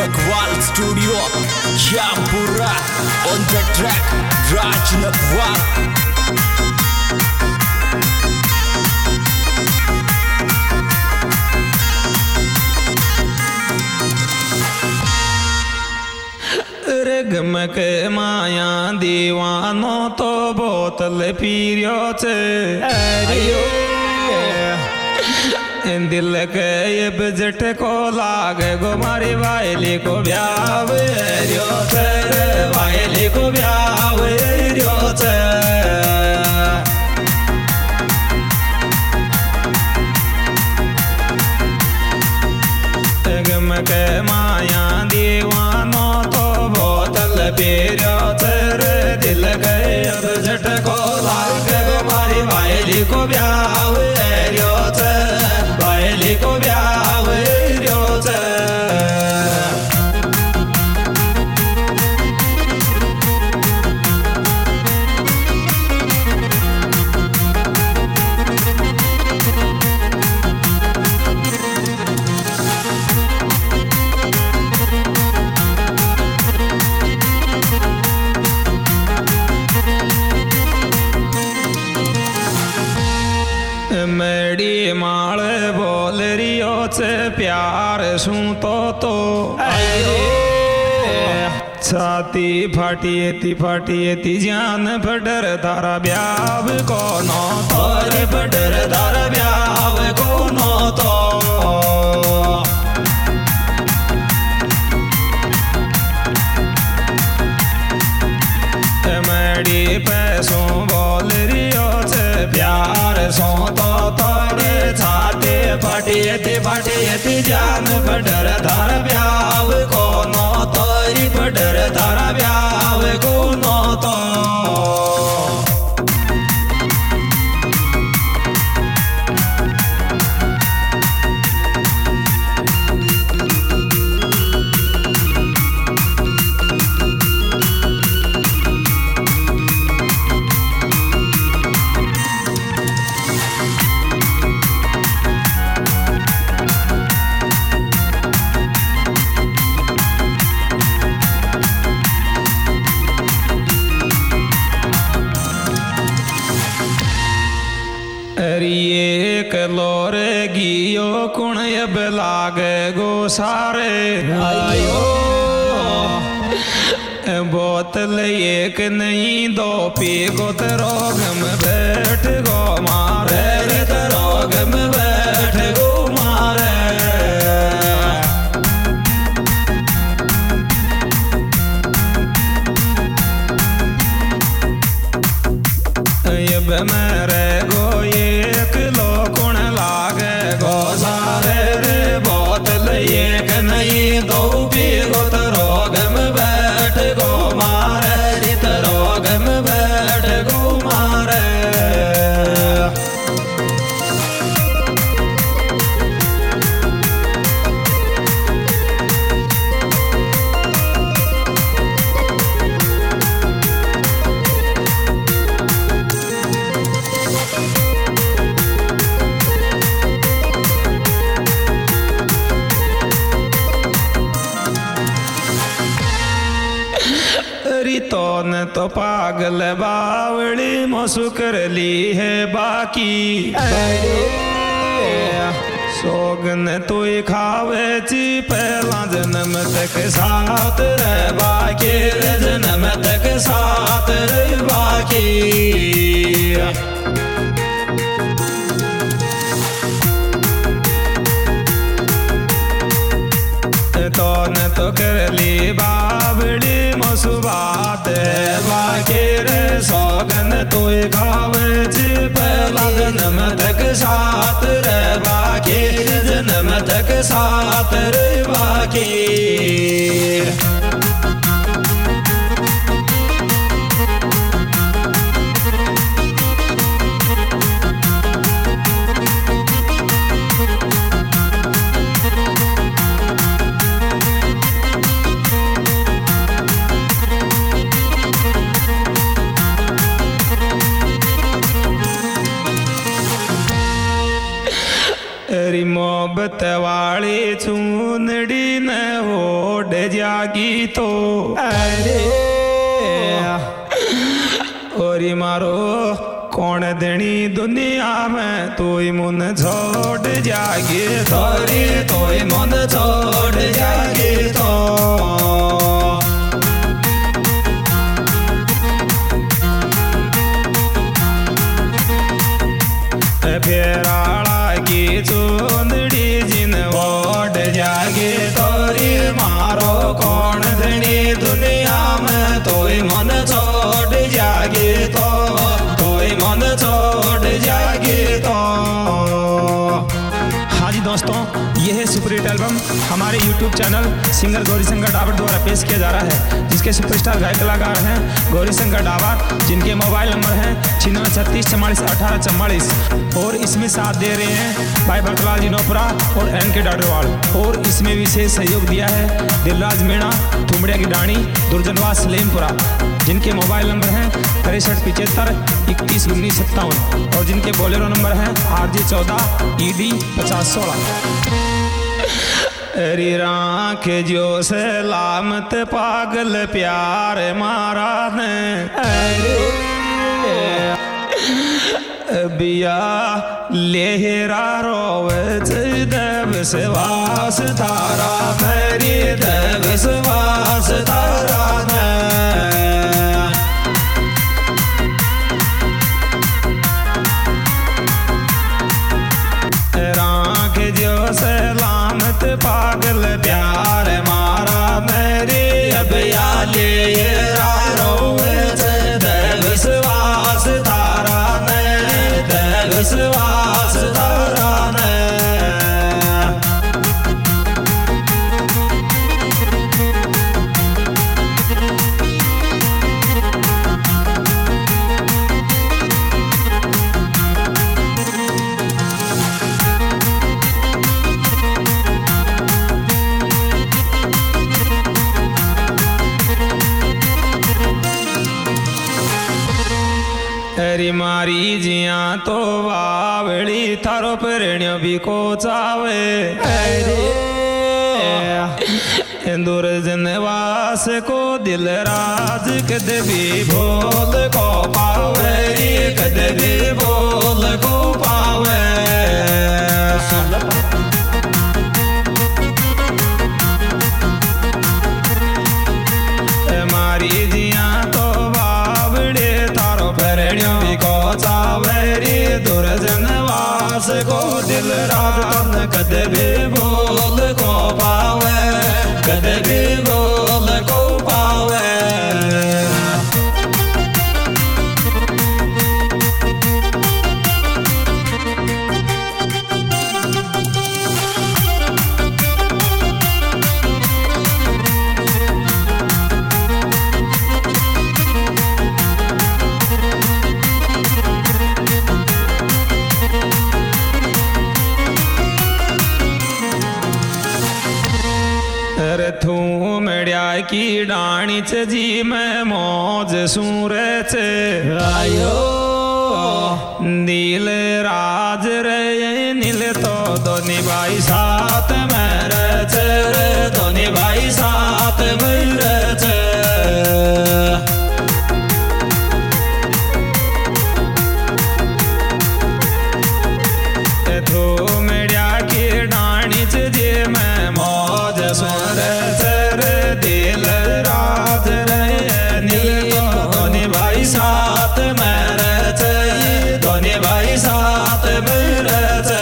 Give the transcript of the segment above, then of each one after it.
Nagwal Studio, Jampura, on the track, Raj Nagwal. गम के माया दीवानो तो बोतल पीरियो छे दिल के ये बजट को लागे गो मारी वायली को ब्याव रियो छे वायली को ब्याव रियो छे गम के माया दीवानो तो बोतल पीरियो तेरे दिल गए अब झटको लागे गो मारी वायली को ब्याव रियो छे वायली को ब्याव रियो छे मेरी माल बोल रियो छे प्यार सू तो आयो छाती फाटी जान फडर तारा ब्याव कोनो तोर फडर तारा ब्याव कोनो तो मेरी पैसों बोल रियो छे प्यार सो तो तोरे छाती फाटी जान फडर तारा ब्याव कोनो तोरी फडर तारा ब्याव कोनो तो एक लोरे गियो कुण अब लागे गो सारे आयो बोतल एक नहीं दो पी गो रोग में बैठ गो मारे रोग में बैठ गो मारे अब मेरे गो एक लो कुण लागे गो सारे रे बोतल एक नहीं दो पी गो रोग में बैठ गो मारे रित रोग में बैठ गो मारे तोने तो पागल बावड़ी मसु कर ली है बाकी सोगन तू खावे ची पहला जन्म तक साथ रे बाकी जन्म तक साथ रे बाकी तोने तो कर ली बावड़ी मसुबात बाकी रे सोगन तू खावे ची पहला जन्म तक साथ रे बाकी जन्म तक साथ रे बाकी मोहब्बत वाली चूनड़ी न ओढ़ जागी तो अरे और मारो कौन देनी दुनिया में तोई मन छोड़ जागे तोरी तोई मन छोड़ जागे तो फेराड़ा की चुंदड़ी जिन ओढ़ जागे तोरी मारो कौन देनी दुनिया में तोई मन छोड़ जागे तो मन छोड़ जागे तो। हाँ जी दोस्तों, यह है सुपरहिट एल्बम हमारे YouTube channel singer Gauri Shankar Dawar द्वारा पेश किया जा रहा है, जिसके सुपरस्टार गायक कलाकार हैं गौरी शंकर डावर, जिनके मोबाइल नंबर हैं 9636441844 और इसमें साथ दे रहे हैं भाई बरतलाल जी नोपरा और NK डाडरवाल। और इसमें विशेष सहयोग दिया है दिलराज मीणा थुमड़िया की डाणी दुर्जनवास सलेमपुरा, जिनके मोबाइल नंबर हैं 6375211957 और जिनके बोलेरो नंबर हैं RJ14 ED 5016। अरे राख जो सलामत पागल प्यार मारा है अरे बिया लेहरा रोवत देव सवास तारा मेरी देव सवास तारा राख जो सलामत पागल प्यार मारा मेरी अबिया लेहरा रोवत देव सवास तारा विश्वास तारा ने अरे मारी जिया तो वावड़ी थारो प्रणियो भी को चावे अरे इंदुर जनवास को दिल राज कदे भी भोल को पावे कदे भी भोल को पावे मारी जिया तो वावड़े थारो प्रणियो भी को चावेरी दुर्जनवास को दिल राज कदे भी भोल को पावे कदे भी भोल को पावे। थूमड़िया की डाणी जी में मौज सूरे चे आयो दिल राज रे नील तो दोनी भाई साथ में रे दोनी भाई साथ में रे थूमड़िया की डाणी जी में मौज सूरे दिल राज रे नील दोनी भाई साथ में रे दोनी भाई साथ में रे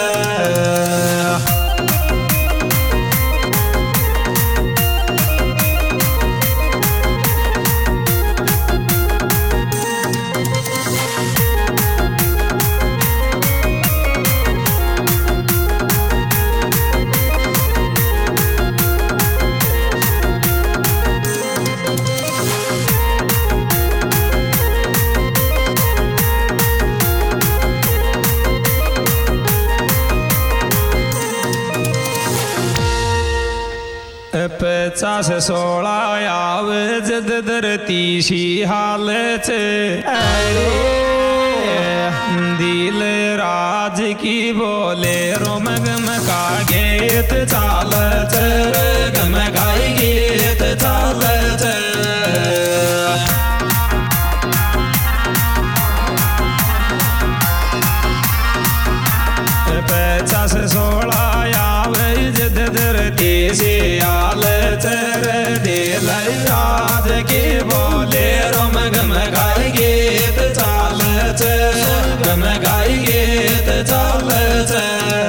पचास 16 आवे जद धरती सी हाल चे अरे दिल राज की बोले रोमगम का गेत चाल गम गाई गीत चाल पचास 16 आवे जिद धरती से आल चर दे राज के बोले रोम गम गाई गीत चाल गम गाई गीत चाल